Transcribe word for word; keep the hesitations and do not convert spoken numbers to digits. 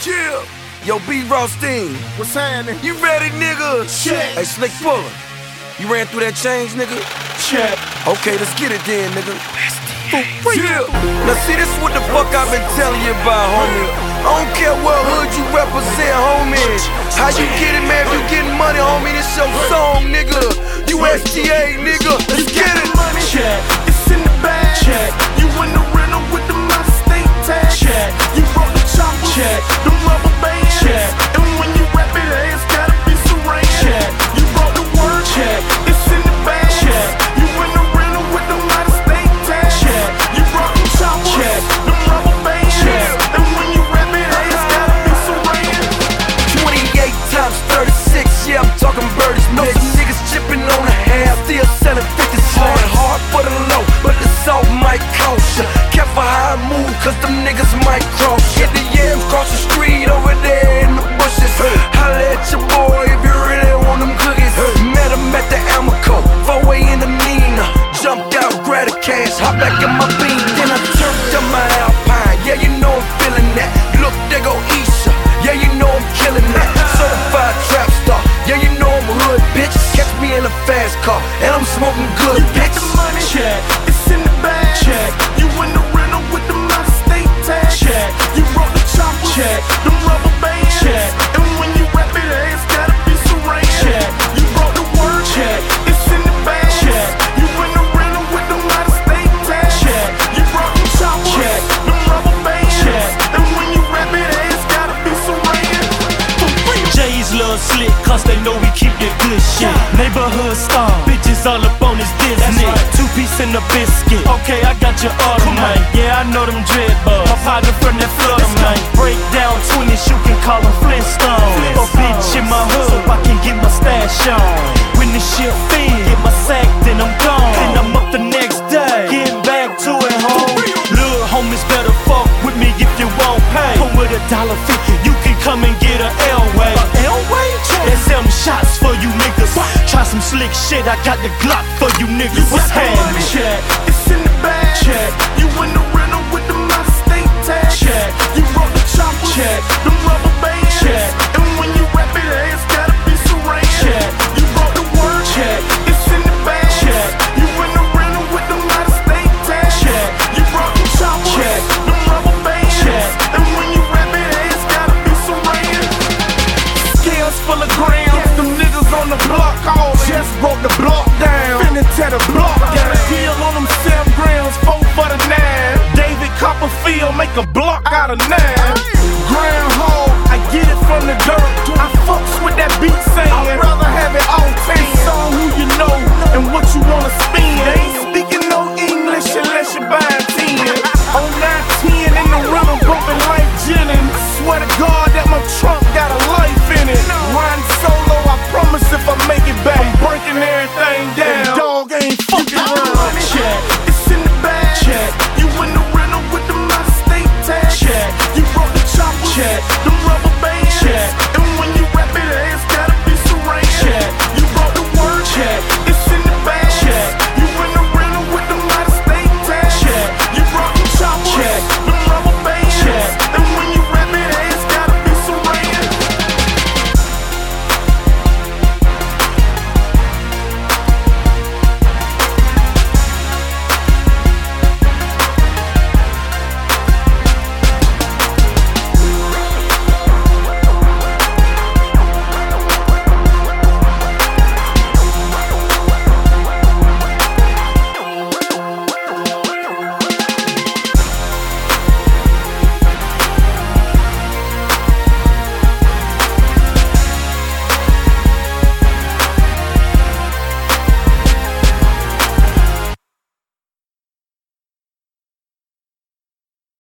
Yeah. Yo, B. Rothstein. What's happening? You ready, nigga? Check. Hey, Slick Puller. You ran through that change, nigga? Check. Okay, let's get it then, nigga. Yeah. Now see, this what the fuck I've been telling you about, homie. I don't care what hood you represent, homie. How you get it, man? If you getting money, homie, this your song, nigga. U S T A, nigga. Let's get it. Check. It's in the bag. Check. You in the rental with the Mountain State tag. Check. You brought the chopper. Check. Them rubber bands. Check. And when you rap it, it's gotta be Saran. Check. You brought the word. Check. It's in the bag. Check. You in the rental with the Mountain State tag. Check. You brought the chopper. Check. Them rubber bands. Check. And when you rap it, it's gotta be Saran. twenty-eight times thirty-six, yeah, I'm talking birdies. Know some niggas chipping on the half, still selling fifty hard. Hard for the low, but the salt might cost ya. Careful how I move, cause them niggas might cross. Hit the yams cross the street over there in the bushes. Holla at your boy if you really want them cookies. Met him at the Amoco, four-way in the Nina. Jumped out, grabbed the cash, hop back in my beam. Then I turned up my Alpine, yeah, you know I'm feeling that. Look, there go Isha, yeah, you know I'm killing that. Certified trap star, yeah, you know I'm a hood, bitch. Catch me in a fast car, and I'm smoking good, You bitch. got the money. Check. It's in the bag. Check. You in the rental with the Mountain State tag. Check. You brought the chopper. Check. Them rubber bands. Check. And when you rap it, it's gotta be Saran. Check. You brought the word. Check. It's in the bag. Check. You in the rental with the Mountain State tag. Check. You brought the chopper. Check. Them rubber bands. Check. And when you rap it, it's gotta be Saran. J's love slick, cause they know we keep the good shit. Neighborhood star, bitches all up on his Disney. Two piece in the biscuit. Okay, I got your order, man. Yeah, I know them dread bugs. My partner from that Florida, man. Break down twenties, you can call them Flintstones. A bitch in my hood, so I can get my stash on. When the shit feed, get my sack, then I'm gone. Then I'm up the next day, getting back to it, home. Little homies better fuck with me if you won't pay. Come with a dollar fifty, you can come and get a L-way. L-way? That's them shots for you niggas. Try some slick shit, I got the Glock for you niggas. What's happening? Check. It's in the bag. Check. You in the rental with the Mountain State tag. Check. You brought the chopper. Check. Them rubber bands. Check. And when you rap it, it's gotta be Saran. Check. You brought the word. Check. It's in the bag. Check. You in the rental with the Mountain State tag. Check. You brought the chopper. Check. Them rubber bands. Check. And when you rap it, it's gotta be Saran. Scales full of grams. Them niggas on the block all just broke the block down. Finna tear the block down. Deal on them seven grams, four for the nine. David Copperfield make a block out of nine. Groundhog, I get it from the dirt. I fucks with that beat saying I'd rather have it all ten. It's on who you know and what you wanna spend. They ain't speaking no English unless you buy a ten. On nine ten in the rental bumping like Jennings. Swear to God that my trunk got a life in it. Riding solo, I promise if I make it back, I'm breaking everything down. Dog ain't fucking around. Check. It's in the bag. Check. You in the rental with the Mountain State tag. Check. You brought the chopper. Check.